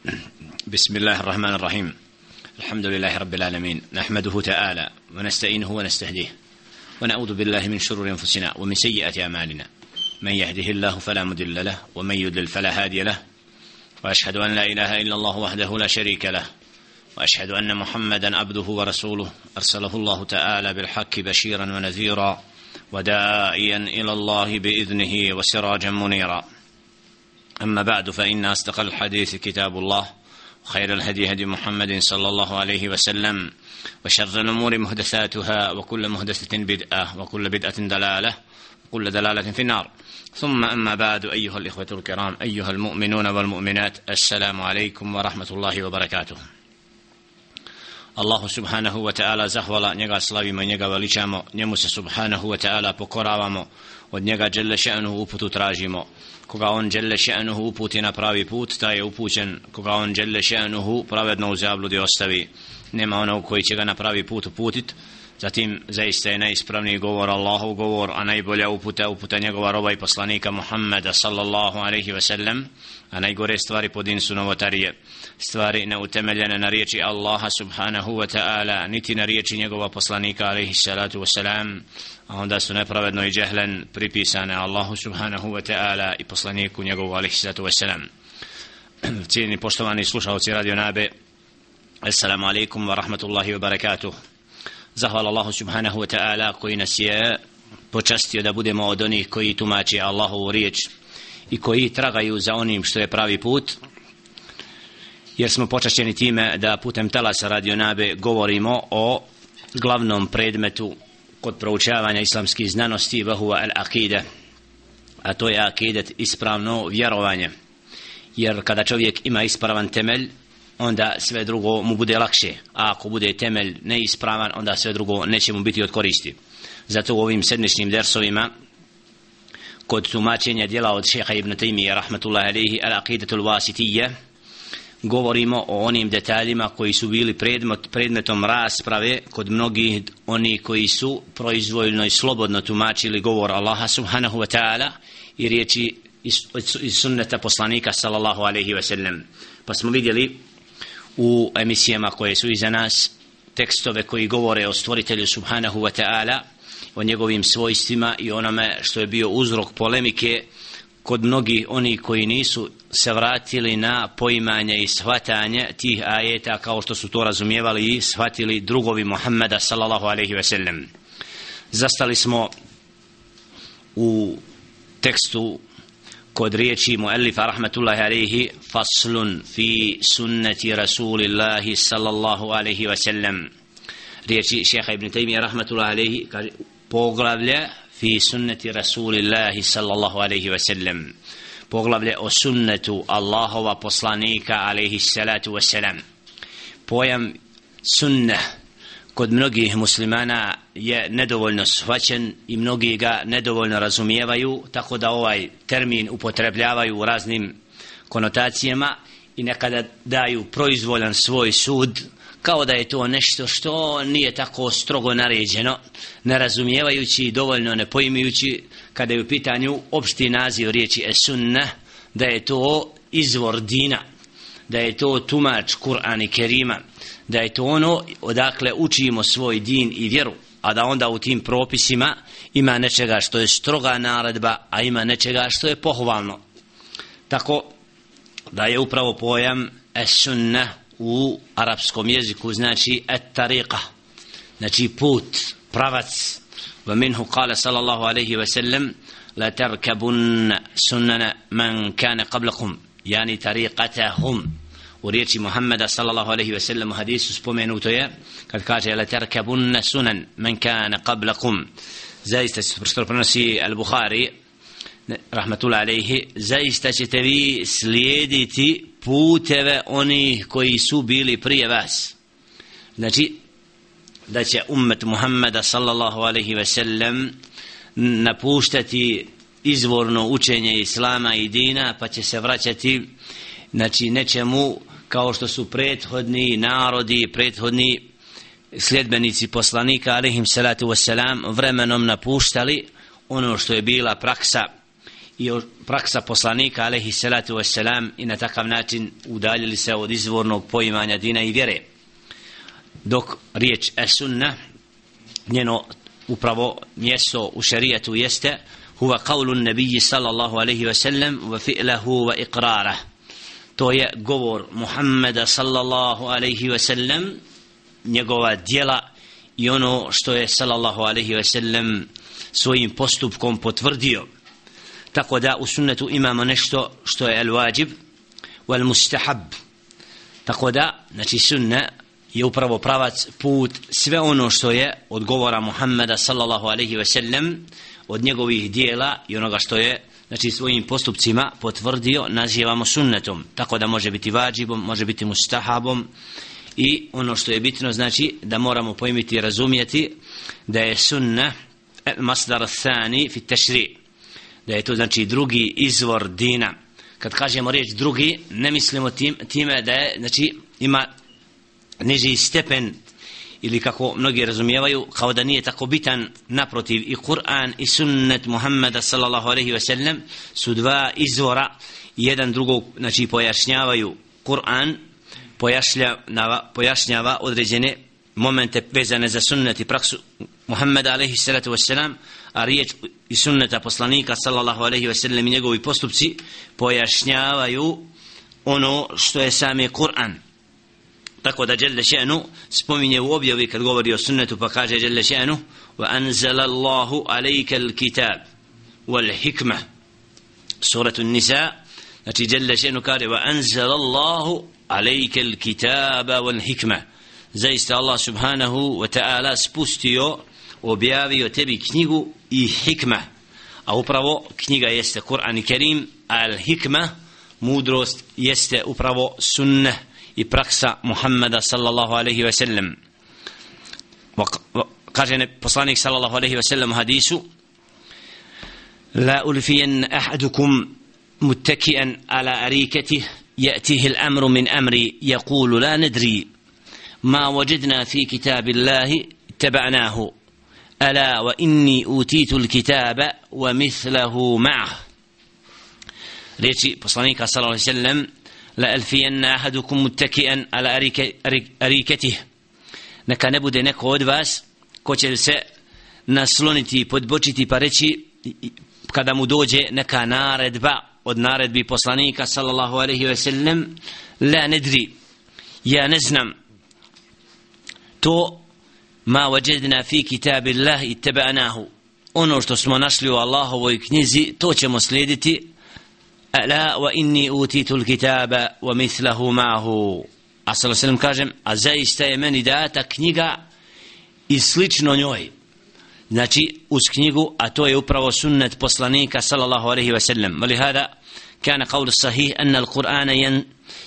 بسم الله الرحمن الرحيم. الحمد لله رب العالمين، نحمده تعالى ونستعينه ونستهديه ونعوذ بالله من شرور أنفسنا ومن سيئات أعمالنا، من يهده الله فلا مضل له ومن يضلل فلا هادي له، وأشهد أن لا إله إلا الله وحده لا شريك له، وأشهد أن محمدا عبده ورسوله أرسله الله تعالى بالحق بشيرا ونذيرا وداعيا إلى الله بإذنه وسراجا منيرا. أما بعد، فإن أصدق الحديث كتاب الله، وخير الهدي هدي محمد صلى الله عليه وسلم، وشر الأمور محدثاتها، وكل محدثة بدعة، وكل بدعة ضلالة، وكل ضلالة في النار. ثم أما بعد، أيها الإخوة الكرام، أيها المؤمنون والمؤمنات، السلام عليكم ورحمة الله وبركاته. Allahu subhanahu wa ta'ala zahvala, njega slavimo i njega veličamo, njemu se subhanahu wa ta'ala pokoravamo, od njega dželle še'nuhu uputu tražimo. Koga on dželle še'nuhu uputi na pravi put, taj je upućen. Koga on dželle še'nuhu pravedno u zabludi ostavi, nema onog koji će ga na pravi put uputit. Zatim zaista je najispravniji govor Allahov govor, a najbolja uputa njegova roba i poslanika Muhammeda sallallahu alaihi wa sallam, a najgore stvari po din su novotarije, stvari neutemeljene na riječi Allaha subhanahu wa ta'ala, niti na riječi njegova poslanika alaihi salatu wa salam, a onda su nepravedno i džehlen pripisane Allahu subhanahu wa ta'ala i poslaniku njegovu alaihi salatu wa salam. Cijeni poštovani slušalci Radio Nabe, assalamu alaikum wa rahmatullahi wa barakatuh. Zahvala Allahu subhanahu wa ta'ala koji nas je počastio da budemo od onih koji tumače Allahovu riječ i koji tragaju za onim što je pravi put, jer smo počašćeni time da putem talasa Radio Nabe govorimo o glavnom predmetu kod proučavanja islamskih znanosti, vahuva al-aqida, a to je akidet, ispravno vjerovanje. Jer kada čovjek ima ispravan temelj, onda sve drugo mu bude lakše, a ako bude temelj neispravan, onda sve drugo neće mu biti od koristi. Zato u ovim sedmičnim dersovima kod tumačenja djela od šeha Ibn Taymije rahmatullahi alejhi al-aqidatul wasitiyya govorimo o onim detaljima koji su bili predmetom rasprave kod mnogih oni koji su proizvoljno i slobodno tumačili govor Allaha subhanahu wa ta'ala i riječi iz sunneta poslanika sallallahu alejhi wa sallam. Pa smo vidjeli u emisijama koje su iza nas tekstove koji govore o stvoritelju subhanahu wa ta'ala, o njegovim svojstvima i onome što je bio uzrok polemike kod mnogih oni koji nisu se vratili na poimanje i shvatanje tih ajeta kao što su to razumijevali i shvatili drugovi Muhammeda sallallahu alaihi ve sellem. Zastali smo u tekstu kod riječi muallifa rahmatullahi alaihi, faslun fi sunnati rasulillahi sallallahu alaihi wa sallam. Riječi šeha Ibn Taymije rahmatullahi alaihi kaže poglavlje fi sunnati rasulillahi sallallahu alaihi wa sallam, poglavlje o sunnetu Allahova poslanika alaihi salatu wa salam. Pojam sunnah kod mnogih muslimana je nedovoljno shvaćen i mnogi ga nedovoljno razumijevaju, tako da ovaj termin upotrebljavaju u raznim konotacijama i nekada daju proizvoljan svoj sud kao da je to nešto što nije tako strogo naređeno, ne razumijevajući i dovoljno ne pojmujući kada je u pitanju opšti naziv riječi sunnah, da je to izvor dina, da je to tumač Kur'ana i Kerima, da je to ono odakle učimo svoj din i vjeru, a da onda u tim propisima ima nečega što je stroga naredba, a ima nečega što je pohvalno. Tako da je upravo pojam as-sunnah u arapskom jeziku znači at-tariqa, znači put, pravac. Wa minhu qala sallallahu alaihi wa sallam la tarkabun sunnana man kana qablakum, yani tariqatahum. U riječi Muhammeda sallallahu alaihi wa sallam u hadisu spomenuto je kad kaže la tarkabunna sunan man kana qablakum, zaista što prenosi al-Bukhari rahmatullahi alaihi, zaista ćete vi slijediti puteve onih koji su bili prije vas. Znači da će ummet Muhammeda sallallahu alaihi wa sallam napuštati izvorno učenje islama i dina, pa će se vraćati znači nečemu kao što su prethodni narodi, prethodni sljedbenici poslanika alaihim salatu wassalam vremenom napuštali ono što je bila praksa i praksa poslanika alejhi salatu vesselam i na takav način udaljili se od izvornog poimanja dina i vjere. Dok riječ as-sunna, njeno upravo mjesto u šerijatu jeste huwa qawlu nabiyyi sallallahu alejhi ve sellem wa fi'luhu wa iqraruhu. To je govor Muhammeda sallallahu alejhi ve sellem, njegova djela i ono što je sallallahu alejhi ve sellem svojim postupkom potvrdio. Tako da u sunnetu imamo nešto što je al-wajib wal mustahab. Tako da, znači sunna je upravo pravac, put, sve ono što je od govora Muhammeda sallallahu alejhi ve sellem, od njegovih dijela i onoga što je, znači svojim postupcima potvrdio, nazivamo sunnetom. Tako da može biti vađibom, može biti mustahabom i ono što je bitno, znači da moramo pojmiti i razumjeti da je sunna masdar thani fi tashri', da je to znači drugi izvor dina. Kad kažemo riječ drugi, ne mislimo time da je, znači ima niži stepen ili kako mnogi razumijevaju kao da nije tako bitan. Naprotiv, i Kur'an i sunnet Muhammeda sallallahu alejhi ve sellem su dva izvora, jedan drugog znači pojašnjavaju. Kur'an pojašnjava određene momente vezane za sunnet i praksu Muhammeda alejhi salatu vesselam, a riječ i sunneta poslanika sallallahu alejhi ve sellem i njegovi postupci pojašnjavaju ono što je sami Kur'an. Tako da Jelle še'nu spominje u objavi kad govori o sunnetu, pa kaže Jelle še'nu wa anzala Allahu alejka al-kitab wal hikma, suratu Nisa. Znači Jelle še'nu kaže wa anzala Allahu alejka al-kitaba wal hikma, zaista Allah subhanahu wa ta'ala spustio, objavio tebi knjigu i hikma, a upravo knjiga jeste Kur'an i Kerim, a al-hikma, mudrost, jeste upravo sunnah i praksa Muhammeda sallallahu alejhi ve sellem. Kaže poslanik sallallahu alejhi ve sellem u hadisu: la ulfiyan ahadukum muttaki'an ala arikatihi ya'tihi al-amru min amri yaqulu la nadri ma wajadna fi kitabillahi ittaba'nahu ala wa inni utitu al-kitaba wa mithluhu ma'ah. Reči poslanika sallallahu alejhi ve sellem: la alfiyanna ahadukum muttaki'an ala arikatihi, neka ne bude neko od vas ko će se nasloniti i podbočiti pa reći kada mu dođe neka naredba od naredbi poslanika sallallahu alejhi ve sellem: la nadri, ja ne znam to, ma wajadna fi kitabillahi ittaba'nahu, ono što smo našli u Allahovoj knjizi to ćemo slijediti. Ala wa inni utitu al-kitaba wa mithluhu ma'ahu, a sallallahu alejhi kažem, a zaista je meni data knjiga i slično njoj, znači uz knjigu, a to je upravo sunnet poslanika sallallahu alejhi ve sellem. Walihada kana qawl sahih anna al-Qur'ana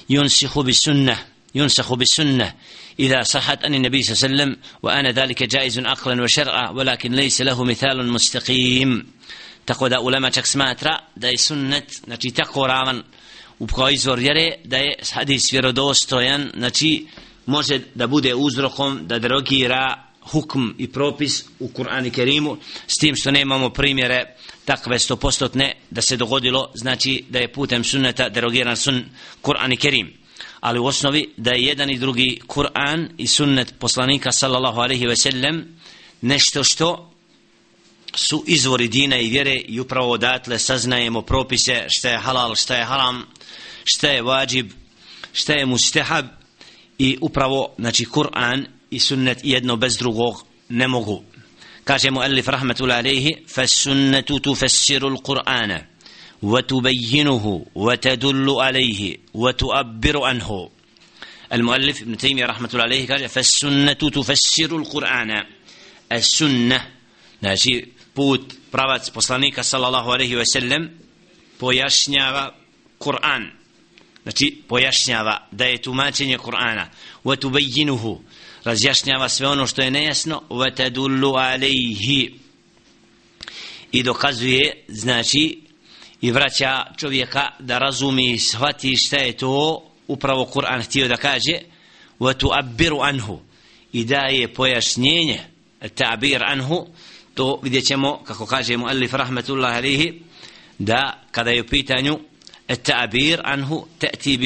ينسخ بالسنة إذا صحت عن النبي صلى الله عليه وسلم وأنا ذلك جائز عقلا وشرعا ولكن ليس له مثال مستقيم. Tako da ulema čak smatra da je sunnet, znači tako ravan kao izvor vjere, da je hadis vjerodostojan, znači može da bude uzrokom da derogira hukm i propis u Kur'anu Kerimu, s tim što nemamo primjere takve 100% da se dogodilo, znači da je putem sunneta derogiran Kur'an Kerim. Ali u osnovi da je jedan i drugi Kur'an i sunnet poslanika sallallahu alejhi ve sellem nešto što su izvori dina i vjere i upravo odatle saznajemo propise, šta je halal, šta je haram, šta je vađib, šta je mustahab, i upravo znači Kur'an i sunnet jedno bez drugog ne mogu. Kaže muallif rahmetullahi alejhi: fas-sunnetu tufassiru al-Qur'ana wa tubayyinuhu wa tadullu alayhi wa tu'abbiru anhu. Al-muallif Ibn Taymiyyah rahmetullahi alejhi kaže: fas-sunnetu tufassiru al-Qur'ana, as-sunnah, znači put, pravac poslanika sallallahu alejhi ve sellem, pojašnjava Kur'an, znači pojašnjava da je tumačenje Kur'ana, wa tubayyinuhu, razjašnjava sve ono što je nejasno, wa tadullu alayhi, i dokazuje, znači i vraća čovjeka da razumi i shvati šta je to upravo Kur'an htio da kaže, wa tu'abbiru anhu, i daje pojašnjenje, ta'bir anhu. To vidjet ćemo, kako kaže muallif rahmetullahi alejhi, da kada je u pitanju التعبير عنه تأتي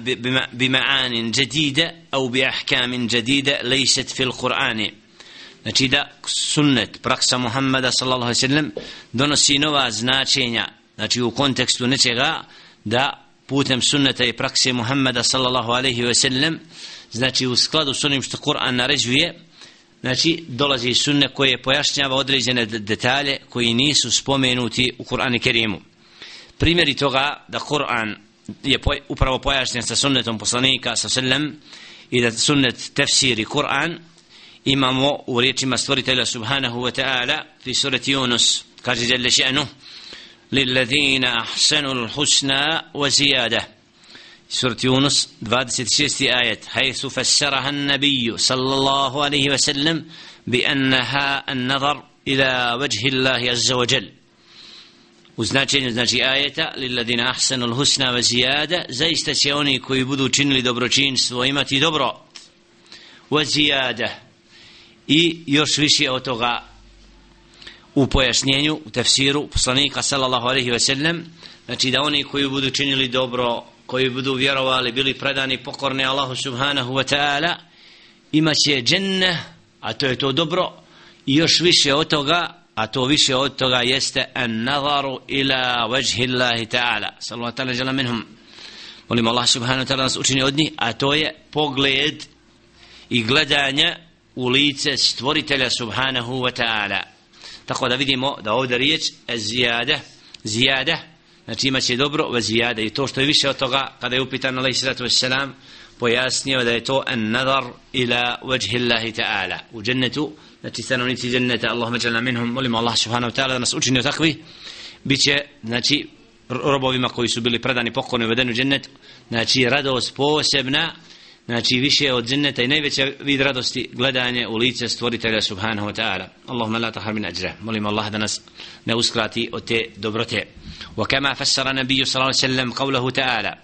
بمعان جديدة أو بأحكام جديدة ليست في القرآن. Znači da sunnet, praksa Muhammeda sallallahu alaihi sallam donosi nova značenja, znači u kontekstu nečega, da putem sunneta i prakse Muhammeda sallallahu alaihi sallam, znači u skladu s onim što Kur'an naređuje, znači dolazi sunnet koje pojašnjava određene detalje koji nisu spomenuti u Kur'anu Kerimu. Primjeri toga da Kur'an je upravo pojašnjen sa sunnetom poslanika sallam i da sunnet tefsiri Kur'an imamo u riječima stvoritelja subhanahu wa ta'ala fi surati Yunus, kaže jalla še'nuh lilladhina ahsanul husna wa ziyada. Surati Yunus 26. ajet, haythu fassaraha an-nabiyyu sallallahu alayhi wa sallam bi annaha an-nazar ila wajhi Allahi azza wa jalla. U značenju znači ajeta lilladhina ahsanul husna wa ziyada, zaista će oni koji budu činili dobročinstvo imati dobro, wa ziyada, i još više od toga. U pojašnjenju, u tefsiru poslanika sallallahu alaihi wa sallam, znači da oni koji budu činili dobro, koji budu vjerovali, bili predani, pokorni Allahu subhanahu wa ta'ala, imat će dženne, a to je to dobro, i još više od toga, a to više od toga jeste an-nazaru ila wajhi Allahi ta'ala sallallahu ta'ala jala minhum. Molim Allah subhanahu wa ta'ala nas učini od njih, a to je pogled i gledanje u lice stvoritelja subhanahu wa ta'ala. Tako da vidimo da ovdje riječ zijada, znači imat će dobro wa zijada, i to što je više od toga, kada je upitan alaihi salatu wassalam, pojasnio da je to an-nazar ila wajhi Allahi ta'ala u džennetu, znači stanovnici dženneta, Allahumma džalna minhum. Molimo Allah subhanahu wa ta'ala da nas učini od takvi, bit će znači robovima koji su bili predani, pokorni, uvedeni u džennet, znači radost posebna, znači više od dženneta i najveća vid radosti gledanje u lice stvoritelja subhanahu wa ta'ala. Allahumma la tahar min ajra. Molimo Allah da nas ne uskrati od te dobrote. Wa kama fassara nabiyyu sallallahu alaihi wasallam qawlahu ta'ala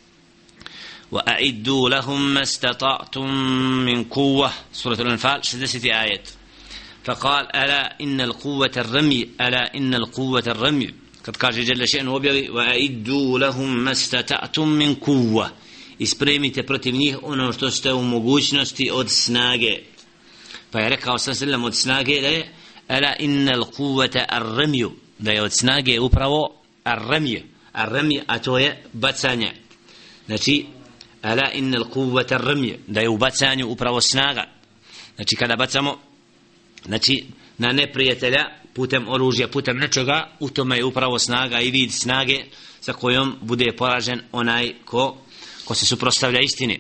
وأعدوا لهم ما استطعتم من قوة. سورة الأنفال 60 آية. فقال ألا إن القوة الرمي، ألا إن القوة الرمي. قد قال جل شأنه وبيغي وأعدوا لهم ما استطعتم من قوة. Ispremite protiv njih ono što ste u mogućnosti od snage. Pa je rekao sallam od snage da je ala innal quvvata ar-ramyu, da je od snage upravo ar-ramy, a to je bacanje. Znači ala innal quvvata ar-ramyu, da je u bacanju upravo snaga. Znači kada bacamo znači na neprijatelja putem oružja, putem nečega, u tome je upravo snaga i vid snage sa kojom bude poražen onaj ko se suprotstavlja istini.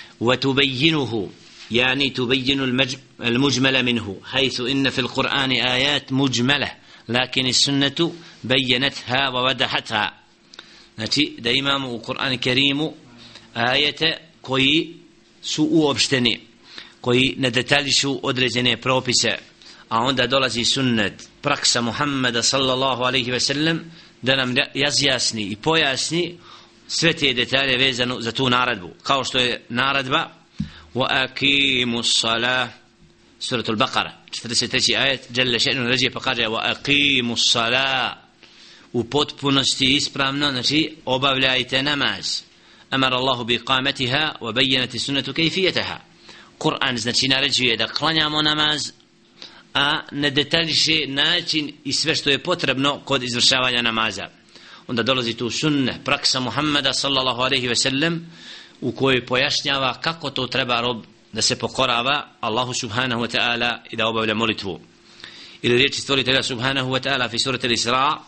وتبينه يعني تبين المجمل منه حيث إن في القرآن آيات مجملة لكن السنة بينتها ووضحتها. znači da imamo u Kur'anu Kerimu ajete koji su uopšteni, koji ne detaljišu određene propise, a onda dolazi sunnet, praksa Muhammeda sallallahu alaihi ve sellem, da nam razjasni i pojasni sve te detalje vezano za tu naredbu, kao što je naredba وَأَقِيمُوا الصَّلَاةَ Suratul Baqara 43. ajet, Jalla še'nu naređuje pa kaže وَأَقِيمُوا الصَّلَاةَ, u potpunosti ispravno, znači obavljajte namaz. أمر الله بإقامتها وبينت السنة كيفيتها. Kur'an znači naređuje da klanjamo namaz, a ne detaljiše način i sve što je potrebno kod izvršavanja namaza. Onda dolazi tu sunne, praksa Muhammeda sallallahu alaihi ve sellem, u kojoj pojašnjava kako to treba rob da se pokorava Allahu subhanahu wa ta'ala i da obavlja molitvu. Ili riječi stvoritelja subhanahu wa ta'ala fi surati Isra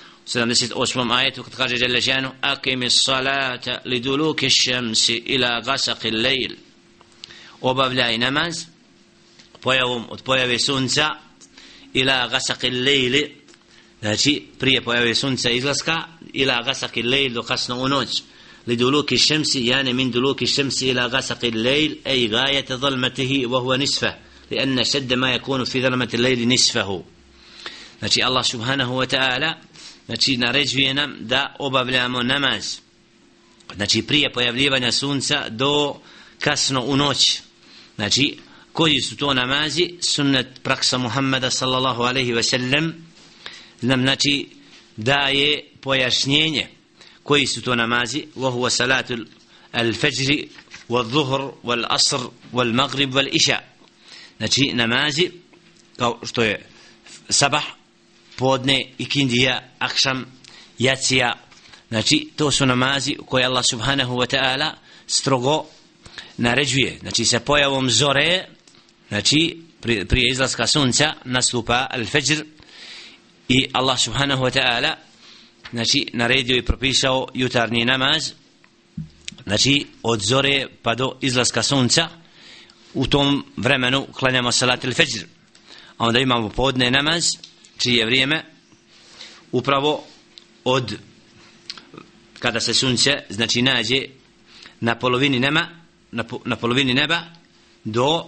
78. ajetu kad kaže Jalla šanu aqimi salata liduluki šamsi ila gasaqi lejl, obavljaj namaz pojavom od pojave sunca ila gasaqi lejli, znači prije pojave sunca izlaska, ila gasaqi lejl, do kasno u noć. لدلوك الشمس يعني من دلوك الشمس إلى غسق الليل أي غاية ظلمته وهو نصفه لأن شد ما يكون في ظلمة الليل نصفه. znači Allah subhanahu wa ta'ala znači naređuje nam da obavljamo namaz, znači prije pojavljivanja sunca do kasno u noć. Znači koji su to namazi? Sunnet, praksa Muhammeda sallallahu alaihi wa sallam nam znači daje pojašnjenje koji su to namazi. وهو صلاة الفجر والظهر والعصر والمغرب والعشاء. Znači namazi kao što je sabah, podne, ikindija, akšam, jacija. Znači to su namazi koje Allah subhanahu wa ta'ala strogo naređuje. Znači sa pojavom zore, znači prije izlaska sunca nastupa al-fajr i Allah subhanahu wa ta'ala znači naredio i propisao jutarnji namaz, znači od zore pa do izlaska sunca. U tom vremenu klanjamo salat al-fajr. A onda imamo podne namaz čije vrijeme upravo od kada se sunce znači nađe na polovini neba do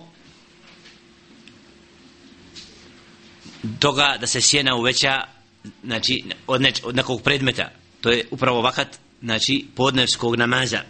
toga da se sjena uveća, znači od nekog predmeta. To je upravo vakat, znači podnevskog namaza,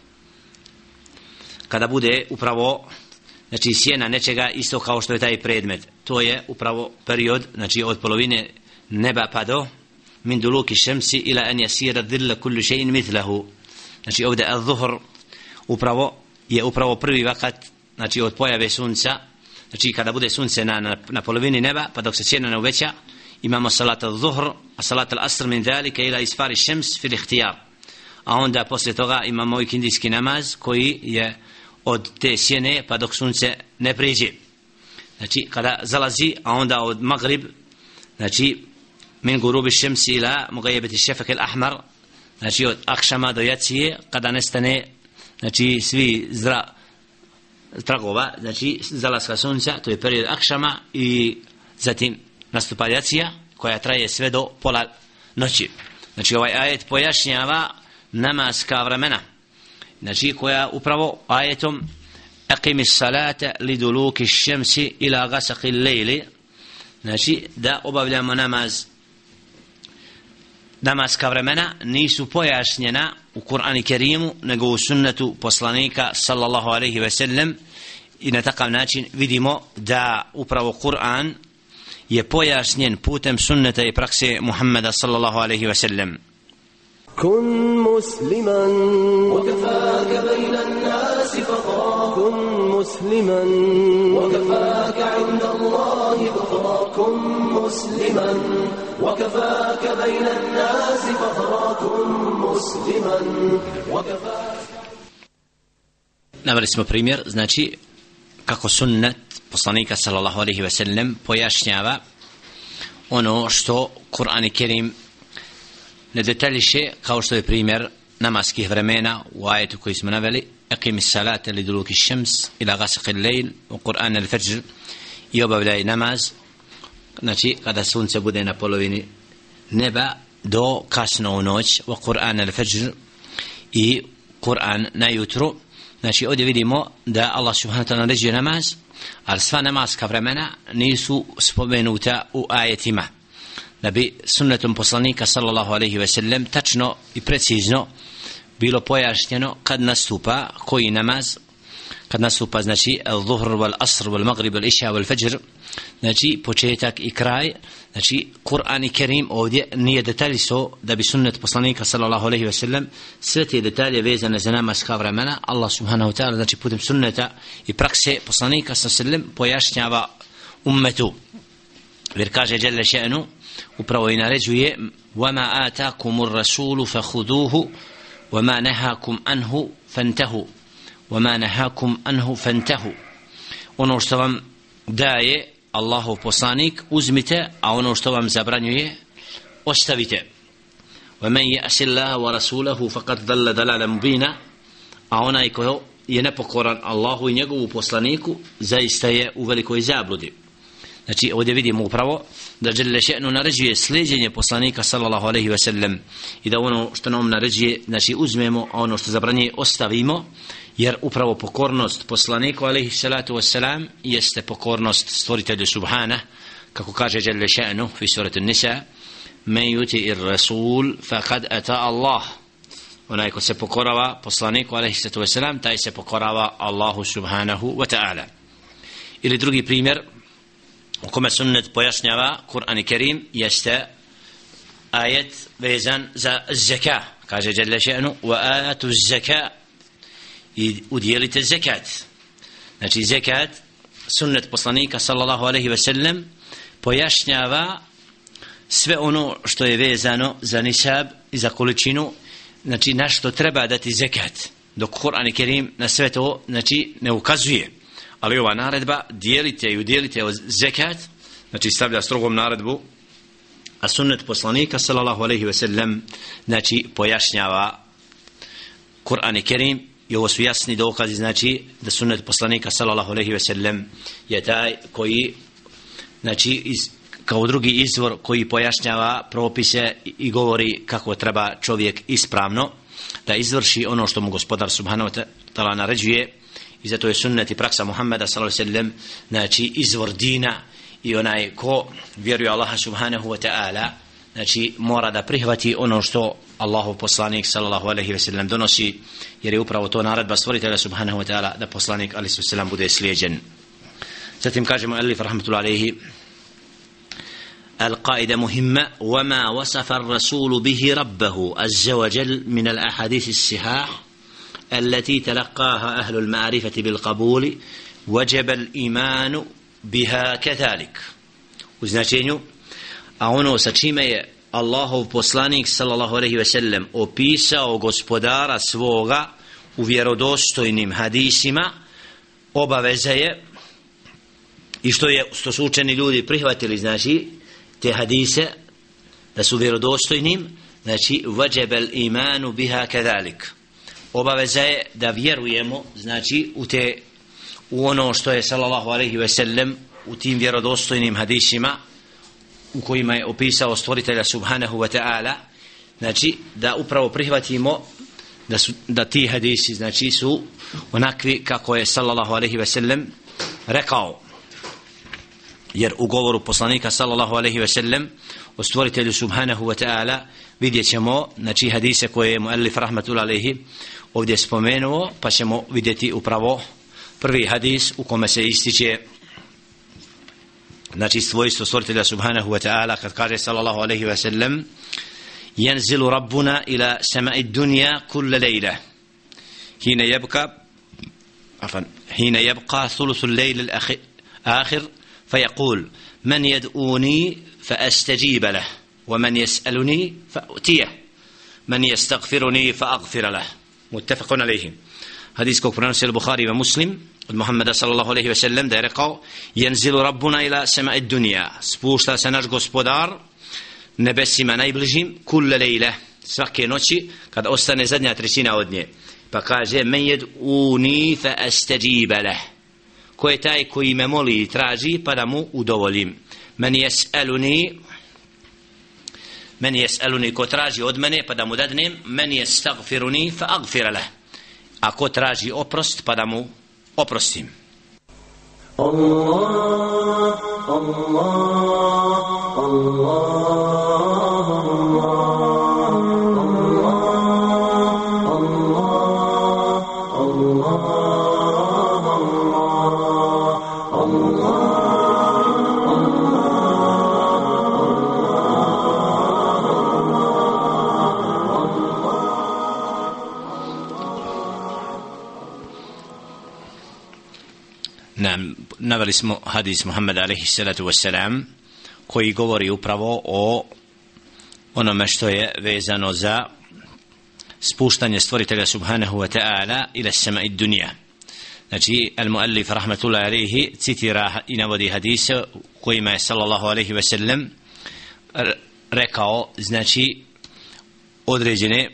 kada bude upravo znači sjena nečega isto kao što je taj predmet. To je upravo period, znači od polovine neba pa do min duluki šemsi ila an jasira dhilla kullu shay'in mithlahu. Znači ovdje al-zuhr upravo prvi vakat, znači od pojave sunca, znači kada bude sunce na polovini neba pa dok se sjena ne uveća, imamo salat al-zuhr, a salat al-asr min dhalika ila isfari šems fil ihtijar. A onda poslije toga imamo ikindijski namaz koji je od te sjene pa dok sunce ne priđe, znači kada zalazi. A onda od magrib, znači min gurubi šemsi ila mugajebeti šefak al-ahmar, znači od akšama do jacije kada nestane znači svi tragova, znači zalaska sunca, to je period akšama, i zatim nastupa jacija koja traje sve do pola noći. Znači ovaj ajet pojašnjava namaska vremena, znači koja upravo ajetom aqimi salata liduluki šemsi ila gasaqi lejli, znači da obavljamo namaska vremena nisu pojašnjena u Kur'anu Kerimu nego u sunnetu poslanika sallallahu alaihi ve sellem. I na takav način vidimo da upravo Kur'an je pojašnjen putem sunneta i prakse Muhammeda sallallahu alaihi ve sellem. كن مسلما وكفاك بين الناس فخرا كن مسلما وكفاك عند الله ذخرا كن مسلما وكفاك بين الناس فخرا كن مسلما وكفاك. Naveli smo primjer, znači kako sunnet poslanika sallallahu alaihi ve sellem pojašnjava ono što Kur'an Kerim ne detaljiše, kao što je primjer namaskih vremena u ajetu koji smo naveli aqimi salata liduluki šems ila gasaqi lejl u Kur'an al-fajr, i obavljaj namaz znači kada sunce bude na polovini neba do kasno u noć, u Kur'an al-fajr i Kur'an na jutru. Znači ovdje vidimo da Allah subhanahu wa ta'ala naređuje namaz, ali sva namaska vremena nisu spomenuta u ajetima, da bi sunnetom poslanika sallallahu alaihi ve sellem tačno i precizno bilo pojašnjeno kad nastupa koji namaz, kad nastupa znači al-zuhr wal-asr wal-maghrib wal-isha wal-fajr, znači početak i kraj. Znači Kur'an Kerim ovdje nije detaljiso da bi sunnet poslanika sallallahu alaihi ve sellem sve te detalje vezane za namaska vremena Allah subhanahu wa ta'ala znači putem sunneta i prakse poslanika sallallahu alaihi ve sellem pojašnjava ummetu. Jer kaže dželle še'nu upravo i naređuje وَمَا آتَاكُمُ الرَّسُولُ فَخُذُوهُ وَمَا نَهَاكُمْ أَنْهُ فَانْتَهُ وَمَا نَهَاكُمْ أَنْهُ فَانْتَهُ. Ono što vam daje Allahov poslanik uzmite, a ono što vam zabranjuje ostavite. وَمَنْ يَأْسِ اللَّهَ وَرَسُولَهُ فَقَدْ ضَلَّ ضَلَالًا مُبِينًا. A onaj ko je nepokoran Allahu i njegovu poslaniku zaista je u velikoj zabludi. Znači ovdje vidimo upravo da dželle še'nu naređuje slijeđenje poslanika sallallahu alaihi ve sellem i da ono što nam naređuje znači uzmemo, a ono što zabranjuje ostavimo, jer upravo pokornost poslaniku alaihi salatu wassalam jeste pokornost stvoritelju subhana, kako kaže dželle še'nu fi surati Nisa men yuti'ir rasul faqad ata Allah. Onaj ko se pokorava poslaniku alaihi salatu wassalam taj se pokorava Allahu subhanahu wa ta'ala. Ili drugi primjer u kome sunnet pojašnjava Kur'an Kerim jeste ajet vezan za zeka. Kaže Jalla še'nu wa atu zeka, i udjelite zekat. Znači zekat, sunnet poslanika sallallahu alejhi ve sellem, pojašnjava sve ono što je vezano za nisab i za količinu, znači na što treba dati zekat, dok Kur'an i Kerim na sve to znači ne ukazuje. Ali ova naredba dijelite i udjelite zekat, znači stavlja strogom naredbu, a sunnet poslanika sallallahu alejhi ve sellem znači pojašnjava Kur'an i Kerim. I ovo su jasni dokazi, znači da sunnet poslanika sallallahu alejhi ve sellem je taj koji, znači kao drugi izvor koji pojašnjava propise i govori kako treba čovjek ispravno da izvrši ono što mu gospodar subhanahu wa ta'ala naređuje. I zato je sunnet i praksa Muhammeda sallallahu alejhi ve sellem znači izvor dina, i onaj ko vjeruje Allaha subhanahu wa ta'ala znači mora da prihvati ono što Allahov poslanik sallallahu alejhi ve sellem donosi, jer je upravo to naredba stvoritelja subhanahu wa ta'ala da poslanik alejhi ve sellem bude slijeđen. Zatim kažemo alif rahmetullahi alejhi القاعدة مهمة وما وصف الرسول به ربه عز وجل من الأحاديث الصحاح التي تلقاها أهل المعرفة بالقبول وجب الإيمان بها كذلك. وزناتينيو أونو سچيمه Allahov poslanik sallallahu alejhi ve sellem opisao gospodara svoga u vjerodostojnim hadisima, obaveza je, i što su učeni ljudi prihvatili znači te hadise da su vjerodostojnim, znači vajabal imanu biha kadalik, obaveza je da vjerujemo znači u ono što je sallallahu alejhi ve sellem u tim vjerodostojnim hadisima u kojima je opisao stvoritelja subhanahu wa ta'ala, znači da upravo prihvatimo da ti hadisi znači su onakvi kako je sallallahu alejhi ve sellem rekao. Jer u govoru poslanika sallallahu alejhi ve sellem o stvoritelju subhanahu wa ta'ala vidjet ćemo znači hadise koje je muallif rahmetullahi alejhi ovdje spomenuo, pa ćemo vidjeti upravo prvi hadis u kome se ističe znači svojstvo stvoritelja subhanahu wa ta'ala, kad kaže sallallahu alejhi ve sellem yanzilu rabbuna ila sama'i dunya kull layla hina yabqa thuluth al-layl al-akhir فيقول من يدعوني فأستجيب له ومن يسألني فأؤتيه من يستغفرني فأغفر له. متفق عليه. حديث كوك برنس البخاري ومسلم od Muhammeda sallallahu alejhi ve sellem da je rekao yanzilu rabbuna ila sama'i dunya, spušta se naš gospodar nebesima najbližim kull lejle, svake noći kad ostane zadnja trećina od nje, pa kaže men yed'uni fa astajiba lah, ko je taj koji me moli i traži pa da mu udovolim. Men yes'aluni ko traži od mene pa da mu dadnem, men yastaghfiruni fa aghfir lah, a ko traži oprost pa da mu oprostim. Allah, Allah, Allah. Naveli smo hadis Muhammeda alejhi salatu wassalam koji govori upravo o onome što je vezano za spuštanje stvoritelja subhanahu wa ta'ala ila sama'i dunya. Znači al-muallif rahmatullahi alejhi citira i navodi hadise kojima je sallallahu alejhi ve sellem rekao znači određene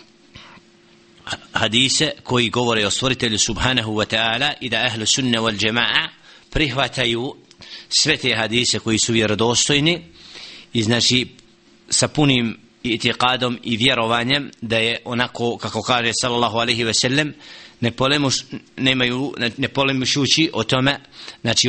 hadise koji govore o stvoritelju subhanahu wa ta'ala i da ahlu sunne wal jama'a prihvataju sve te hadise koji su vjerodostojni i znači sa punim itikadom i vjerovanjem da je onako kako kaže sallallahu alejhi ve sellem, ne polemišući o tome, znači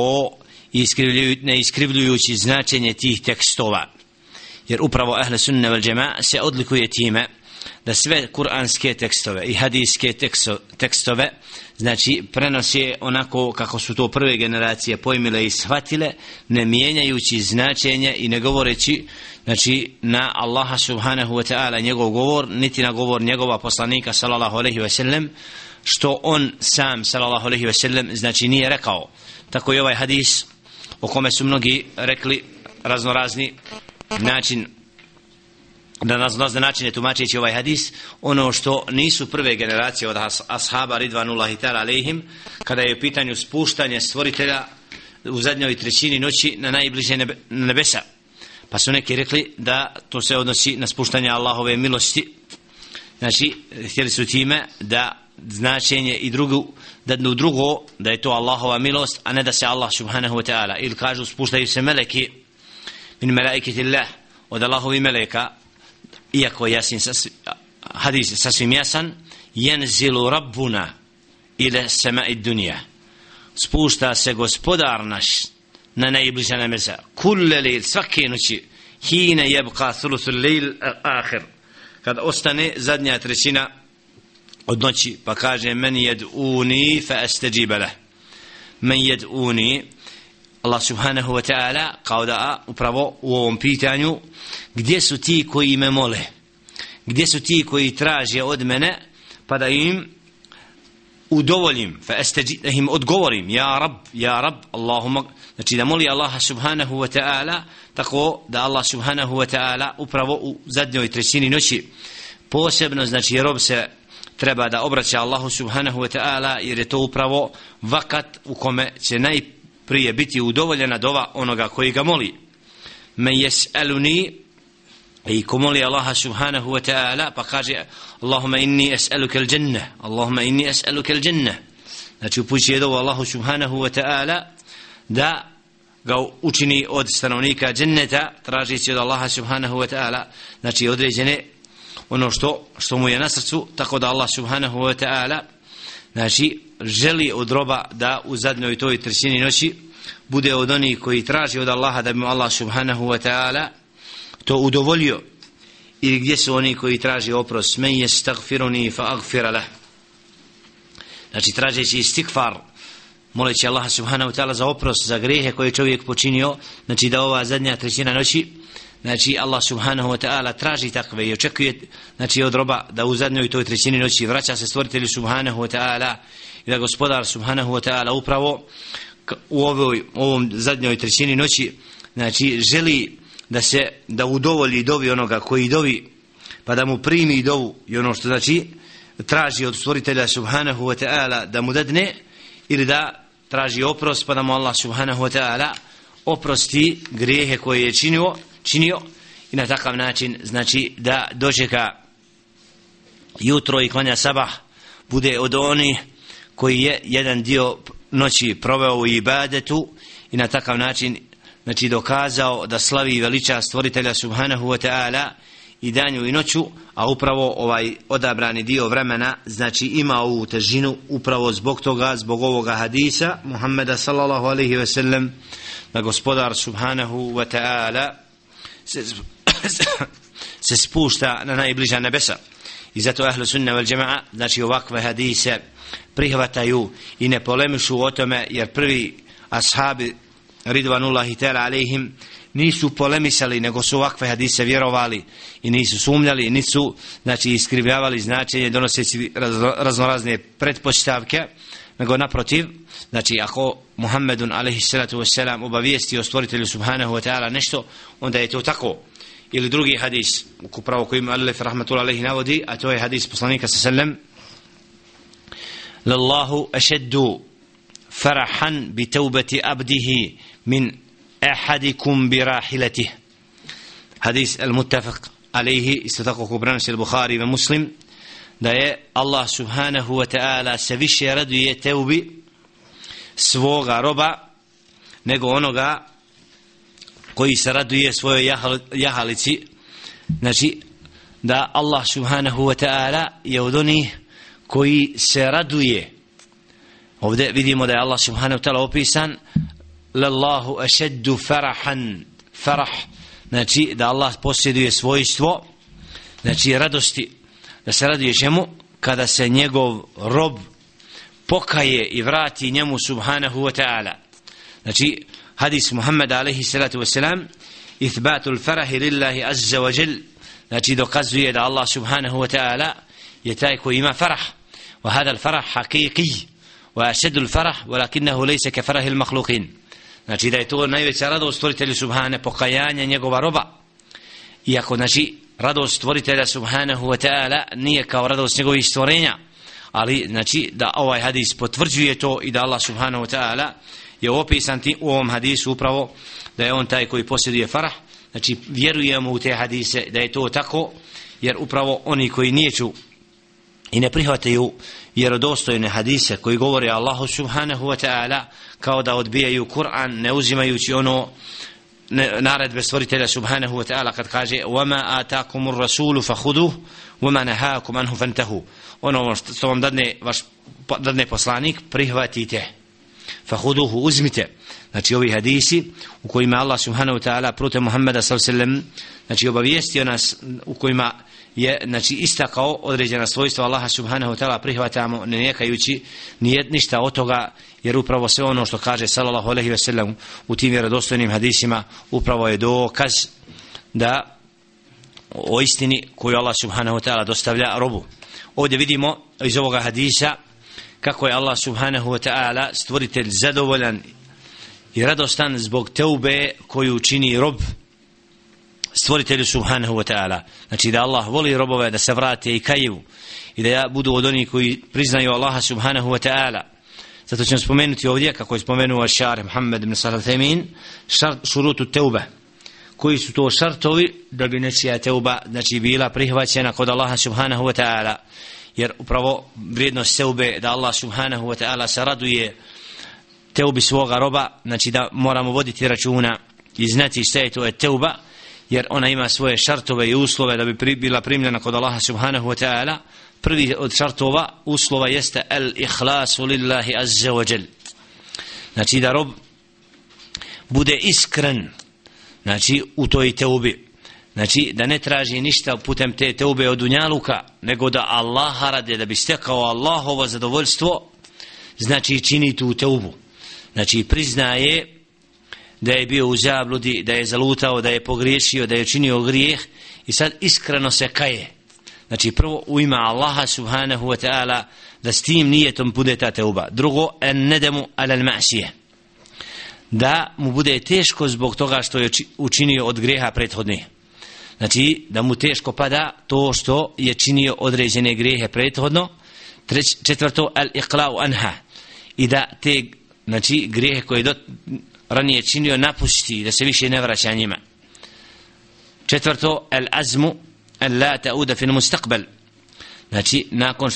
ne iskrivljujući značenje tih tekstova, jer upravo ahlu sunne wal jama'a se odlikuje time da sve kuranske tekstove i hadijske tekstove znači prenose onako kako su to prve generacije pojmile i shvatile, ne mijenjajući značenje i ne govoreći znači na Allaha subhanahu wa ta'ala njegov govor, niti na govor njegova poslanika sallallahu alejhi ve sellem, što on sam sallallahu alejhi ve sellem znači nije rekao. Tako i ovaj hadis o kome su mnogi rekli raznorazni način, na raznorazne načine tumačeći ovaj hadis, ono što nisu prve generacije od ashaba ridvanullahi ta'ala alejhim, kada je u pitanju spuštanje stvoritelja u zadnjoj trećini noći na najbliže nebesa. Pa su neki rekli da to se odnosi na spuštanje Allahove milosti. Znači, htjeli su time da značenje i drugo da je to Allahova milost, a ne da se Allah subhanahu wa ta'ala, ili kažu spuštaju se meleki min melaiketillah, od Allahovi meleka, iako jasin hadis sasvim jasan, jenzilu rabbuna ila sama'i dunja, spušta se gospodar naš na najbliža nebesa, kulle lejl, svake noći, hine jebqa thuluthul lejl akhir, kad ostane zadnja trećina od noći, pa kaže men jed'uni fa astajiba lah, men jed'uni, Allah subhanahu wa ta'ala kao da upravo u ovom pitanju, gdje su ti koji me mole, gdje su ti koji traže od mene, pa da im udovoljim, da im odgovorim, ja rab, Allahumma, znači da moli Allaha subhanahu wa ta'ala, tako da Allah subhanahu wa ta'ala upravo u zadnjoj trećini noći posebno, znači rob se treba da obraća Allahu subhanahu wa ta'ala, jer je to upravo vakat u kome će najprije biti udovoljena dova onoga koji ga moli. Men jes'aluni, i ko moli Allaha subhanahu wa ta'ala, pa kaže Allahumma inni es'aluka al-jannah, Allahumma inni es'aluka al-jannah, znači upući dovu Allahu subhanahu wa ta'ala da ga učini od stanovnika dženneta, tražeći od Allaha subhanahu wa ta'ala znači određene ono što mu je na srcu, tako da Allah subhanahu wa ta'ala znači želi od roba da u zadnjoj toj trećini noći bude od onih koji traži od Allaha da bi mu Allah subhanahu wa ta'ala to udovolio. Ili gdje su oni koji traži oprost, men yastaghfiruni fa aghfir lah, znači tražeći istigfar, moleći Allaha subhanahu wa ta'ala za oprost za grijehe koje čovjek počinio, znači da ova zadnja trećina noći, znači Allah subhanahu wa ta'ala traži takve i očekuje znači od roba da u zadnjoj toj trećini noći vraća se stvoritelju subhanahu wa ta'ala i da gospodar subhanahu wa ta'ala upravo u ovom zadnjoj trećini noći znači želi da udovolji dovi onoga koji dovi, pa da mu primi dovu i ono što znači traži od stvoritelja subhanahu wa ta'ala da mu dadne, ili da traži oprost pa da mu Allah subhanahu wa ta'ala oprosti grijehe koje je činio i na takav način znači da dočeka jutro i klanja sabah, bude od onih koji je jedan dio noći proveo u ibadetu i na takav način znači dokazao da slavi i veliča stvoritelja subhanahu wa ta'ala i danju i noću, a upravo ovaj odabrani dio vremena znači ima ovu težinu upravo zbog toga, zbog ovoga hadisa Muhammeda sallallahu alaihi ve sellem, da gospodar subhanahu wa ta'ala se spušta na najbliža nebesa. I zato ahlu sunna wal jama'a znači ovakve hadise prihvataju i ne polemišu o tome, jer prvi ashabi ridvanullahi ta'ala alejhim nisu polemisali, nego su ovakve hadise vjerovali i nisu sumnjali, nisu znači iskrivljavali značenje donoseći raznorazne pretpostavke, nego naprotiv, znači ako Muhammedun alejhi salatu vesselam obavijesti o stvoritelju subhanahu wa ta'ala nešto, onda je to tako. Ili drugi hadis upravo koji ima Alef rahmatullahi alejhi navodi, a to je hadis poslanika sallallahu lallahu ashaddu farahan bi tawbati abdihi min ahadikum bi rahilatihi, hadis al-muttafaq alejhi, isto tako kako prenosi al-Buhari i Muslim, da je Allah subhanahu wa ta'ala se više raduje teubi svoga roba nego onoga koji se raduje svojoj jahalici. Znači da Allah subhanahu wa ta'ala je od onih koji se raduje. Ovdje vidimo da je Allah subhanahu wa ta'ala opisan lallahu ashaddu farahan, farah, znači da Allah posjeduje svojstvo znači radosti, Da se raduje čemu? Kada se njegov rob pokaje i vrati njemu subhanahu wa ta'ala. Znači, hadis Muhammeda alaihi salatu wasalam, ithbatul farahi lillahi azza wa jal, znači dokazuje da Allah subhanahu wa ta'ala je taj koji ima farah. Wa hada al-farah haqiqi, wa ashadu al-farah, walakinahu lejse ke farahi al-makhluqin. Znači da je to najveća radost stvoritelju subhane, pokajanja njegova roba. Iako, znači, radost stvoritelja subhanahu wa ta'ala nije kao radost njegovih stvorenja, ali, znači, da ovaj hadis potvrđuje to i da Allah subhanahu wa ta'ala je opisan u ovom hadisu upravo da je on taj koji posjeduje farah. Znači, vjerujemo u te hadise da je to tako, jer upravo oni koji nijeću i ne prihvataju vjerodostojne hadise koji govore Allahu subhanahu wa ta'ala, kao da odbijaju Kur'an, ne uzimajući ono naredbe stvoritelja subhanahu wa ta'ala kad kaže وَمَا آتَاكُمُ الرَّسُولُ فَخُذُوهُ وَمَا نَهَاكُمْ عَنْهُ فَانْتَهُوا. Ono što vam dadne poslanik, prihvatite. فَخُذُوهُ, uzmite. Znači ovi hadisi u kojima Allah subhanahu wa ta'ala putem Muhammeda sallallahu alejhi ve sellem, znači obavijestio nas, u kojima je, znači, istakao određena svojstva Allaha subhanahu wa ta'ala, prihvatamo ne nekajući ništa od toga, jer upravo sve ono što kaže sallallahu alejhi ve sellem u tim vjerodostojnim hadisima upravo je dokaz da o istini koju Allah subhanahu wa ta'ala dostavlja robu. Ovdje vidimo iz ovoga hadisa kako je Allah subhanahu wa ta'ala stvoritelj zadovoljan i radostan zbog teube koju čini rob stvoritelju subhanahu wa ta'ala. Znači da Allah voli robove da se vrate i kaju i da budu od onih koji priznaju Allaha subhanahu wa ta'ala. Zato ćemo spomenuti ovdje, kako je spomenuo šarih Muhammed ibn Salih al-Uthaymeen, šurutu teuba. Koji su to šartovi da bi nečija teuba, znači, bila prihvaćena kod Allaha subhanahu wa ta'ala. Jer upravo vrijednost teube da Allah subhanahu wa ta'ala se raduje teubi svoga roba, znači da moramo voditi računa i znati šta je to je teuba, jer ona ima svoje šartove i uslove da bi bila primljena kod Allaha subhanahu wa ta'ala. Prvi od šartova uslova jeste al-ikhlasu lillahi azza wa jal. Znači da rob bude iskren, znači, u toj teubi. Znači da ne traži ništa putem te teube od dunjaluka, nego da Allaha radi, da bi stekao Allahovo zadovoljstvo, znači čini tu teubu. Znači priznaje da je bio u zabludi, da je zalutao, da je pogriješio, da je činio grijeh i sad iskreno se kaje. Znači prvo u ime Allaha subhanahu wa ta'ala, da s tim nijetom bude ta teuba. Drugo, en nedemu alal ma'sije, da mu bude teško zbog toga što je učinio od grijeha prethodnih. Znači da mu teško pada to što je činio određene grijehe prethodno. Četvrto, al iqla'u anha, i da te, znači, grijehe koje ranije činio napusti, da se više ne vraća njima. Četvrto, al azmu an la ta'uda fil mustaqbal, znači nakon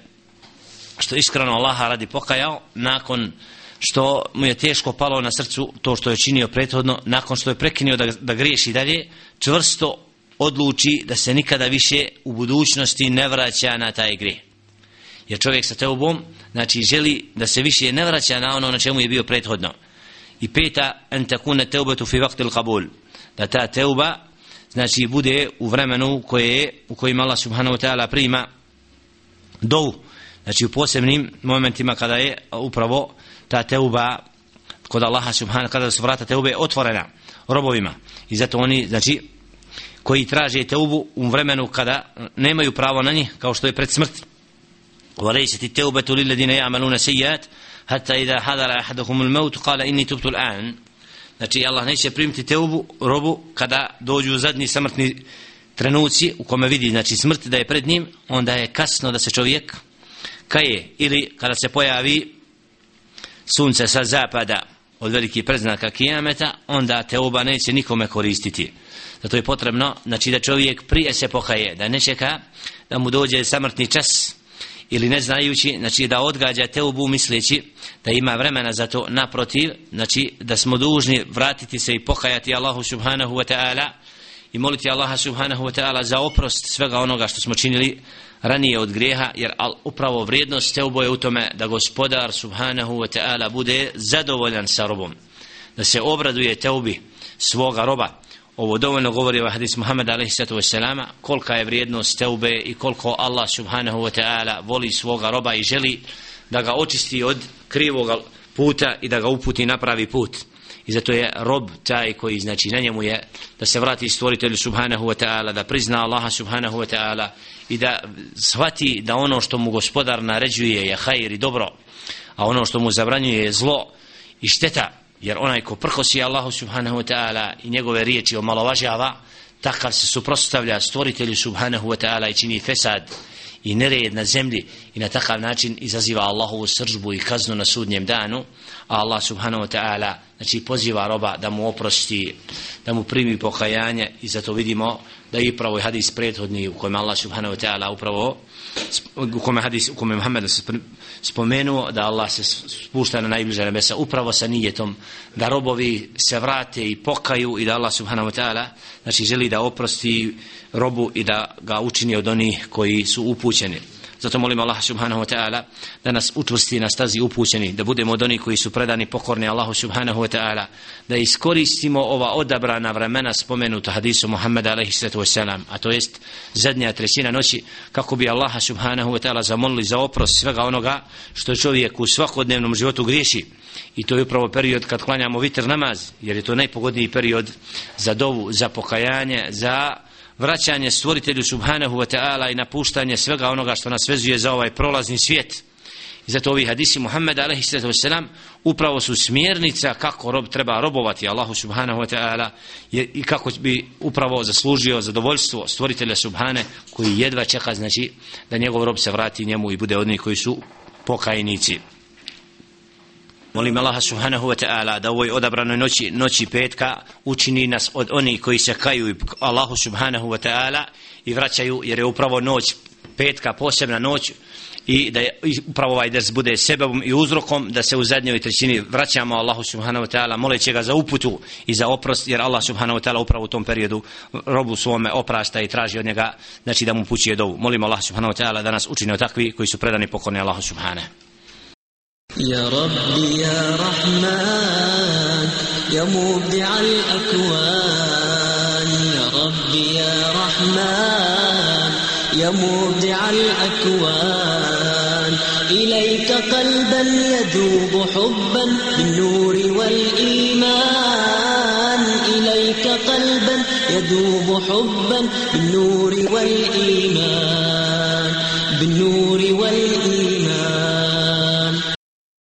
što iskreno Allaha radi pokajao, nakon što mu je teško palo na srcu to što je činio prethodno, nakon što je prekinuo da griješi dalje, čvrsto odluči da se nikada više u budućnosti ne vraća na taj grijeh. Jer čovjek sa teubom, znači, želi da se više ne vraća na ono na čemu je bio prethodno. I peta, an takuna teubatu fi waqti al-qabul, da ta teuba, znači, bude u vremenu u kojima Allah subhanahu wa ta'ala prima dovu. Znači u posebnim momentima kada je upravo ta teuba kod Allaha subhanahu, kada su vrata teube otvorena robovima. I zato oni, znači, koji traže teubu u vremenu kada nemaju pravo na njih, kao što je pred smrt. وَلَيْسَتِ التَّوْبَةُ لِلَّذِينَ يَعْمَلُونَ سَيِّئَاتٍ حَتَّى إِذَا حَضَرَ أَحَدَهُمُ الْمَوْتُ قَالَ إِنِّي تُبْتُ الْآنَ. Znači Allah neće primiti teubu robu kada dođu zadnji smrtni trenuci u kome vidi, znači, smrt da je pred njim, onda je kasno da se čovjek kaje. Ili kada se pojavi sunce sa zapada od velikih predznaka kijameta, onda teuba neće nikome koristiti. Zato je potrebno, znači, da čovjek prije se pokaje, da ne čeka da mu dođe samrtni čas, ili ne znajući, znači, da odgađa teubu misleći da ima vremena za to. Naprotiv, znači, da smo dužni vratiti se i pokajati Allahu subhanahu wa ta'ala i moliti Allaha subhanahu wa ta'ala za oprost svega onoga što smo činili ranije od grijeha, jer upravo vrijednost teubo je u tome da gospodar subhanahu wa ta'ala bude zadovoljan sa robom, da se obraduje teubi svoga roba. ovo dovoljno govori o hadis Muhammeda alejhi vesselama, kolika je vrijednost teube i koliko Allah subhanahu wa ta'ala voli svoga roba i želi da ga očisti od krivog puta i da ga uputi na pravi put. I zato je rob taj koji, znači, na njemu je da se vrati stvoritelju subhanahu wa ta'ala, da prizna Allaha subhanahu wa ta'ala i da shvati da ono što mu gospodar naređuje je hajr i dobro, a ono što mu zabranjuje je zlo i šteta. Jer onaj ko prkosi Allahu subhanahu wa ta'ala i njegove riječi omalovažava, takav se suprotstavlja stvoritelju subhanahu wa ta'ala i čini fesad i nered na zemlji i na takav način izaziva Allahovu srdžbu i kaznu na sudnjem danu. A Allah subhanahu wa ta'ala, znači, poziva roba da mu oprosti, da mu primi pokajanje. I zato vidimo da je upravo hadis prethodni u kojem Allah subhanahu wa ta'ala upravo u kome Muhammed spomenuo da Allah se spušta na najbliža nebesa upravo sa nijetom da robovi se vrate i pokaju i da Allah subhanahu wa ta'ala, znači, želi da oprosti robu i da ga učini od onih koji su upućeni. Zato molim Allah subhanahu wa ta'ala da nas učvrsti na stazi upućeni, da budemo od onih koji su predani pokorni Allahu subhanahu wa ta'ala, da iskoristimo ova odabrana vremena spomenuta hadisu Muhammeda alejhi vesselam, a to jest zadnja trećina noći, kako bi Allaha subhanahu wa ta'ala zamolili za oprost svega onoga što čovjek u svakodnevnom životu griješi. I to je upravo period kad klanjamo vitr namaz, jer je to najpogodniji period za dovu, za pokajanje, za vraćanje stvoritelju subhanahu wa ta'ala i napuštanje svega onoga što nas vezuje za ovaj prolazni svijet. I zato ovi hadisi Muhammeda alejhi vesselam upravo su smjernica kako rob treba robovati Allahu subhanahu wa ta'ala i kako bi upravo zaslužio zadovoljstvo stvoritelja subhane, koji jedva čeka, znači, da njegov rob se vrati njemu i bude od onih koji su pokajnici. Molim Allaha subhanahu wa ta'ala da u ovoj odabranoj noći petka učini nas od onih koji se kaju Allahu subhanahu wa ta'ala i vraćaju, jer je upravo noć petka posebna noć i da je upravo ovaj ders bude sebebom i uzrokom da se u zadnjoj trećini vraćamo Allahu subhanahu wa ta'ala moleći ga za uputu i za oprost, jer Allah subhanahu wa ta'ala upravo u tom periodu robu svome oprašta i traži od njega, znači, da mu upućuje dovu. Molim Allah subhanahu wa ta'ala da nas učini od takvi koji su predani pokorni Allahu subhanahu. يا ربي يا رحمن يا مبدع الأكوان يا ربي يا رحمن يا مبدع الأكوان إليك قلبا يذوب حبا بالنور والإيمان إليك قلبا يذوب حبا بالنور والإيمان بالنور والإيمان